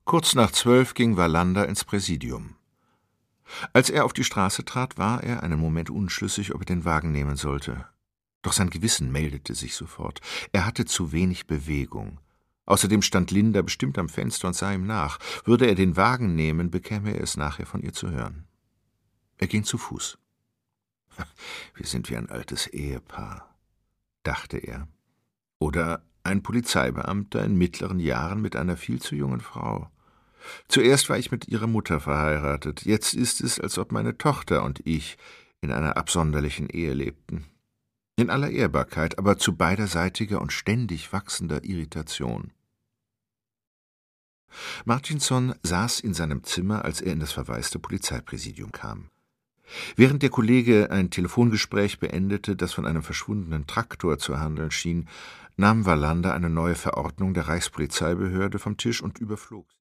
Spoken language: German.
Kurz nach 12 ging Wallander ins Präsidium. Als er auf die Straße trat, war er einen Moment unschlüssig, ob er den Wagen nehmen sollte. Doch sein Gewissen meldete sich sofort. Er hatte zu wenig Bewegung. Außerdem stand Linda bestimmt am Fenster und sah ihm nach. Würde er den Wagen nehmen, bekäme er es nachher von ihr zu hören. Er ging zu Fuß. Wir sind wie ein altes Ehepaar, dachte er. Oder ein Polizeibeamter in mittleren Jahren mit einer viel zu jungen Frau. Zuerst war ich mit ihrer Mutter verheiratet. Jetzt ist es, als ob meine Tochter und ich in einer absonderlichen Ehe lebten. In aller Ehrbarkeit, aber zu beiderseitiger und ständig wachsender Irritation. Martinson saß in seinem Zimmer, als er in das verwaiste Polizeipräsidium kam. Während der Kollege ein Telefongespräch beendete, das von einem verschwundenen Traktor zu handeln schien, nahm Wallander eine neue Verordnung der Reichspolizeibehörde vom Tisch und überflog